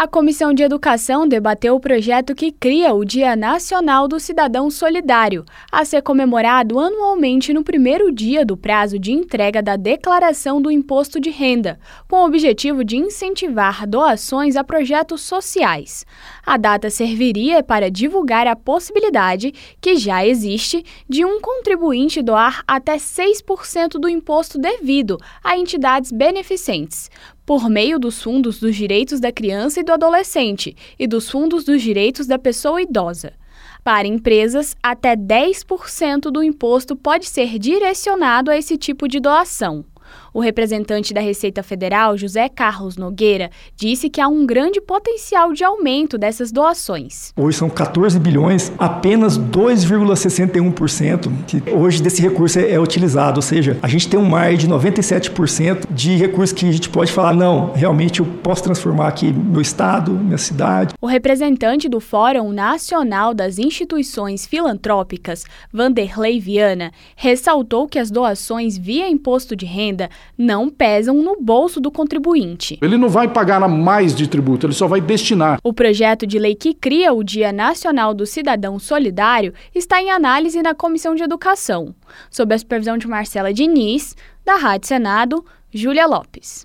A Comissão de Educação debateu o projeto que cria o Dia Nacional do Cidadão Solidário, a ser comemorado anualmente no primeiro dia do prazo de entrega da declaração do imposto de renda, com o objetivo de incentivar doações a projetos sociais. A data serviria para divulgar a possibilidade, que já existe, de um contribuinte doar até 6% do imposto devido a entidades beneficentes, por meio dos fundos dos direitos da criança e do adolescente e dos fundos dos direitos da pessoa idosa. Para empresas, até 10% do imposto pode ser direcionado a esse tipo de doação. O representante da Receita Federal, José Carlos Nogueira, disse que há um grande potencial de aumento dessas doações. Hoje são 14 bilhões, apenas 2,61% que hoje desse recurso é utilizado, ou seja, a gente tem um mar de 97% de recursos que a gente pode falar, não, realmente eu posso transformar aqui meu estado, minha cidade. O representante do Fórum Nacional das Instituições Filantrópicas, Vanderlei Viana, ressaltou que as doações via imposto de renda não pesam no bolso do contribuinte. Ele não vai pagar mais de tributo, ele só vai destinar. O projeto de lei que cria o Dia Nacional do Cidadão Solidário está em análise na Comissão de Educação, sob a supervisão de Marcela Diniz, da Rádio Senado, Júlia Lopes.